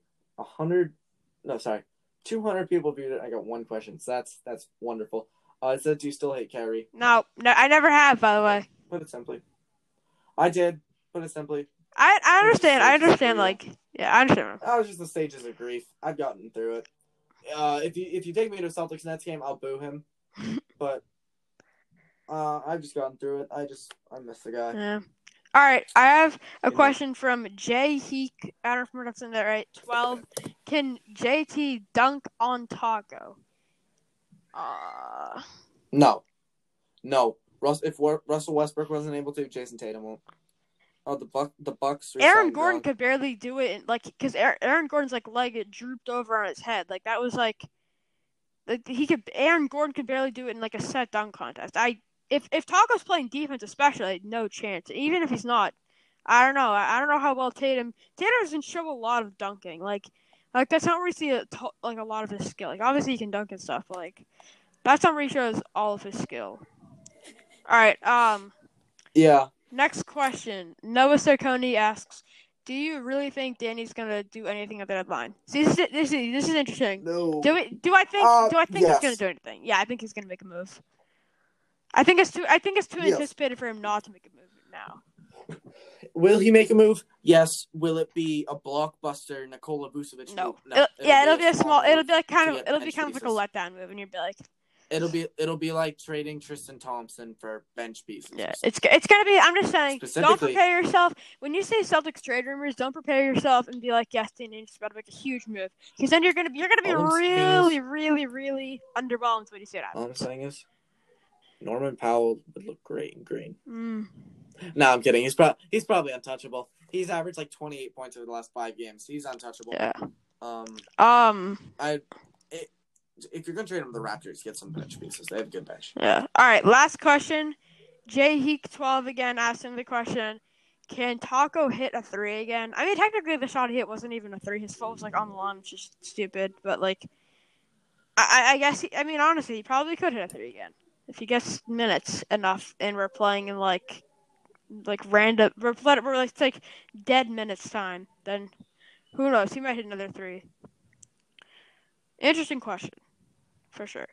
200 people viewed it. I got one question. So that's wonderful. It said, do you still hate Kyrie? No, I never have, by the way. Put it simply. I did. Put it simply. I understand. I understand. Like, yeah, I understand. I was just the stages of grief. I've gotten through it. If you take me to a Celtics Nets game, I'll boo him. But I've just gotten through it. I miss the guy. Yeah. All right, I have a question from Jay Heek. I don't know if I'm pronouncing that right. 12. Can JT dunk on Taco? No. If Russell Westbrook wasn't able to, Jason Tatum won't. Oh, the Bucks. Aaron Gordon could barely do it, because Aaron Gordon's leg drooped over on his head. Aaron Gordon could barely do it in a set dunk contest. I if Taco's playing defense, especially, no chance. Even if he's not, I don't know. I don't know how well Tatum doesn't show a lot of dunking. Like that's not where you see a lot of his skill. Like obviously he can dunk and stuff, but like that's not where he shows all of his skill. All right. Yeah. Next question. Noah Sarconi asks, "Do you really think Danny's gonna do anything at the deadline?" See, this is interesting. No. Do I think yes. he's gonna do anything? Yeah, I think he's gonna make a move. I think it's too Yes. anticipated for him not to make a move now. Will he make a move? Yes. Will it be a blockbuster Nikola Vucevic No. move? It'll be a small. move It'll be like to kind of. get It'll be bench kind of like a pieces. letdown move, and you'll be like, It'll be like trading Tristan Thompson for bench pieces. yeah, it's gonna be. I'm just saying, don't Specifically- prepare yourself when you say Celtics trade rumors. Don't prepare yourself and be like, yes, Danny's about to make a huge move, because then you're gonna be All I'm saying is- really underwhelmed when you see that. All I'm saying is, Norman Powell would look great in green. Mm. No, I'm kidding. He's probably untouchable. He's averaged like 28 points over the last 5 games. He's untouchable. Yeah. If you're gonna trade him to the Raptors, get some bench pieces. They have a good bench. Yeah. All right. Last question. JHeek12 again asked him the question: can Taco hit a 3 again? I mean, technically the shot he hit wasn't even a 3. His foot was like on the line, which is stupid. But like, I guess honestly, he probably could hit a 3 again if he gets minutes enough, and we're playing in like random. We're like dead minutes time. Then who knows? He might hit another 3. Interesting question, for sure.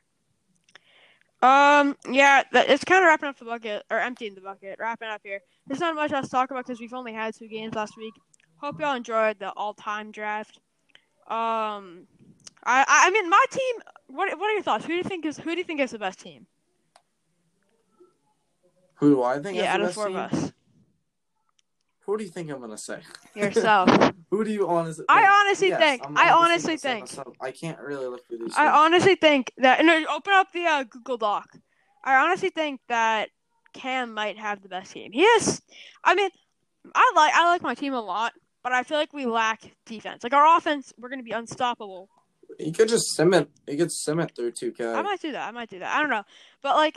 Yeah, it's kind of wrapping up the bucket, or emptying the bucket, wrapping up here. There's not much else to talk about because we've only had 2 games last week. Hope y'all enjoyed the all-time draft. I mean, my team. What are your thoughts? Who do you think is the best team? Who do I think? Yeah, out has of the 4 best of team? us. Who do you think I'm gonna say? Yourself. Who do you honestly? I honestly yes, think. I'm I obviously honestly gonna say think. myself. I can't really look through these. I honestly think that. No, open up the Google Doc. I honestly think that Cam might have the best team. He is. I mean, I like my team a lot, but I feel like we lack defense. Like our offense, we're gonna be unstoppable. You could just sim it. You could sim it through 2K. I might do that. I don't know, but like,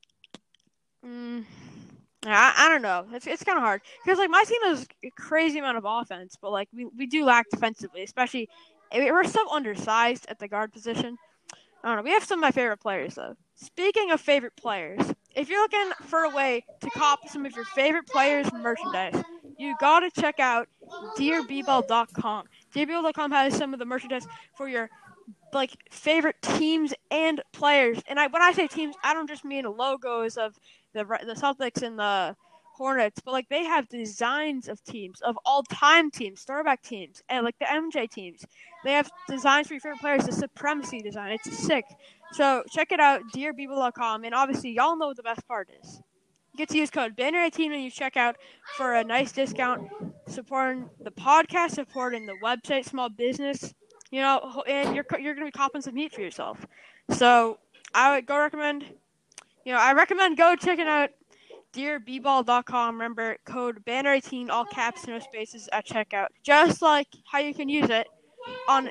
I don't know. It's kind of hard because like my team has a crazy amount of offense, but like we do lack defensively, especially we're so undersized at the guard position. I don't know. We have some of my favorite players though. Speaking of favorite players, if you're looking for a way to cop some of your favorite players' merchandise, you gotta check out DearBeeball.com. DearBeeball.com has some of the merchandise for your like favorite teams and players. And when I say teams, I don't just mean logos of the Celtics and the Hornets, but like they have designs of teams, of all-time teams, throwback teams, and like the MJ teams. They have designs for your favorite players, the Supremacy design. It's sick. So check it out, DearBeeble.com, and obviously y'all know what the best part is. You get to use code Banner18 when you check out for a nice discount, supporting the podcast, supporting the website, small business, and you're gonna be copping some heat for yourself. So I would recommend go checking out DearBeeball.com. Remember, code Banner18, all caps, no spaces at checkout. Just like how you can use it on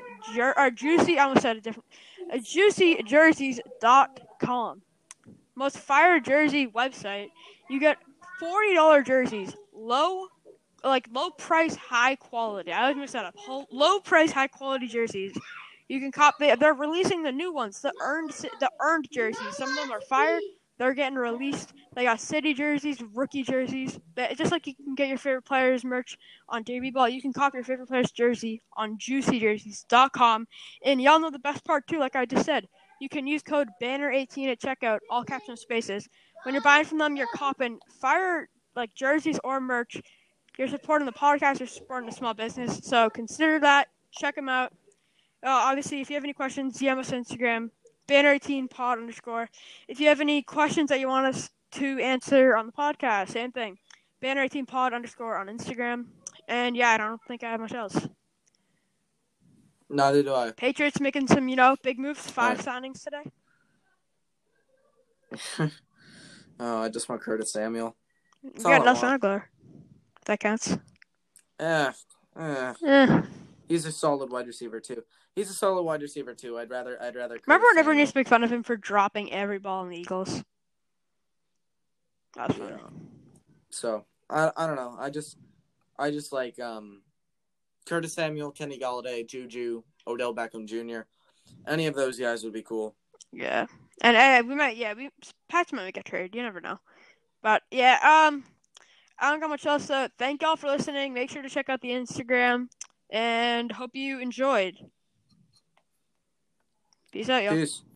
JuicyJerseys.com. Most fire jersey website. You get $40 jerseys, low price, high quality. I like to mix that up. Low price, high quality jerseys. You can cop. They're releasing the new ones, the earned jerseys. Some of them are fire. They're getting released. They got city jerseys, rookie jerseys. Just like you can get your favorite players merch on DearBeeball, you can copy your favorite player's jersey on JuicyJerseys.com. And y'all know the best part too, like I just said. You can use code Banner18 at checkout, all caps and spaces. When you're buying from them, you're copping fire like jerseys or merch. You're supporting the podcast, you're supporting the small business. So consider that. Check them out. Obviously, if you have any questions, DM us on Instagram, Banner18pod_. If you have any questions that you want us to answer on the podcast, same thing. Banner18pod_ on Instagram. And yeah, I don't think I have much else. Neither do I. Patriots making some, big moves. 5 signings today. I just want Curtis Samuel. You got Nelson Aguilar. That counts. He's a solid wide receiver too. I'd rather. Remember when everyone used to make fun of him for dropping every ball in the Eagles? That's fine. So I don't know. I just like Curtis Samuel, Kenny Galladay, Juju, Odell Beckham Jr. Any of those guys would be cool. Yeah, and Pats might get traded. You never know. But yeah, I don't got much else. So thank y'all for listening. Make sure to check out the Instagram, and hope you enjoyed. Peace out, y'all. Peace.